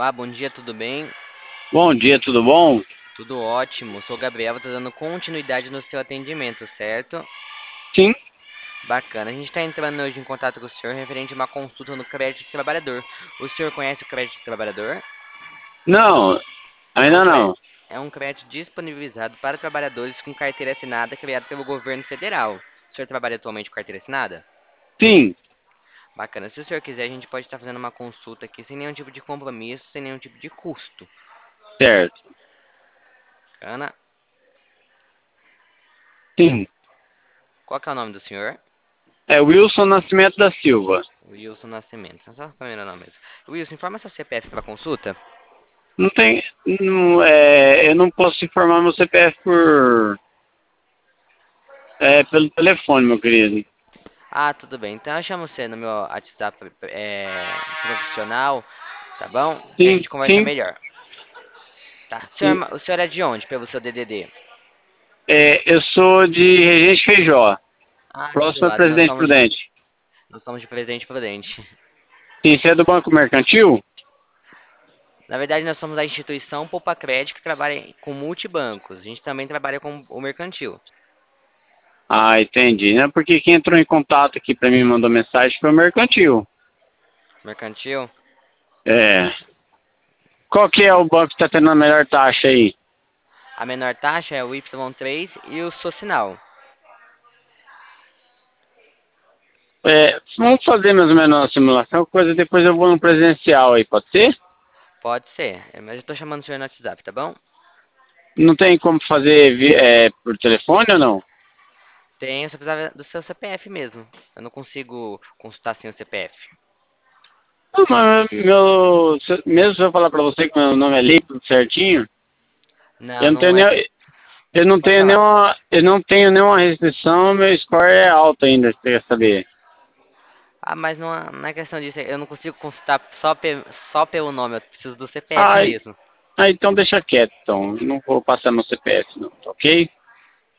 Olá, bom dia, tudo bem? Bom dia, tudo bom? Tudo ótimo. Sou o Gabriel, estou dando continuidade no seu atendimento, certo? Sim. Bacana. A gente está entrando hoje em contato com o senhor referente a uma consulta no crédito de trabalhador. O senhor conhece o crédito de trabalhador? Não, É um ainda crédito, não. é um crédito disponibilizado para trabalhadores com carteira assinada criado pelo governo federal. O senhor trabalha atualmente com carteira assinada? Sim, Bacana. Se o senhor quiser, a gente pode estar fazendo uma consulta aqui sem nenhum tipo de compromisso, sem nenhum tipo de custo. certo. Bacana. Sim. Qual que é o nome do senhor? É Wilson Nascimento da Silva. Wilson Nascimento. Só o primeiro nome mesmo. Wilson, informa seu CPF para consulta. Não tem. Eu não posso informar meu CPF pelo telefone, meu querido. Ah, tudo bem. Então eu chamo você no meu WhatsApp profissional, tá bom? Que a Sim, gente conversa sim, melhor. Tá. sim. O senhor é de onde, pelo seu DDD? Eu sou de Regente Feijó, Ah, aqui do próximo a lado. Presidente Prudente. Nós somos de Presidente Prudente. Sim, você é do Banco Mercantil? Na verdade, nós somos a instituição Poupa Crédito que trabalha com multibancos. A gente também trabalha com o mercantil. Ah, entendi. Né? Porque quem entrou em contato aqui para mim mandou mensagem foi o Mercantil. Mercantil? É. Qual que é o banco que está tendo a melhor taxa aí? A menor taxa é o Y3 e o Socinal. Vamos fazer mais ou menos uma simulação, coisa depois eu vou no presencial aí, pode ser? Pode ser, mas eu tô chamando o senhor no WhatsApp, tá bom? Não tem como fazer por telefone ou não? Tem, eu só precisava do seu CPF mesmo. Eu não consigo consultar sem o CPF. Não, mas mesmo se eu falar pra você que meu nome é Lee, tudo certinho, Não, eu não tenho não é. nem, eu não Pode tenho falar. nenhuma restrição, meu score é alto ainda, você quer saber? Ah, mas não é questão disso. Eu não consigo consultar só pelo nome. Eu preciso do CPF Ah, mesmo. então deixa quieto, então, eu não vou passar meu CPF não, tá ok?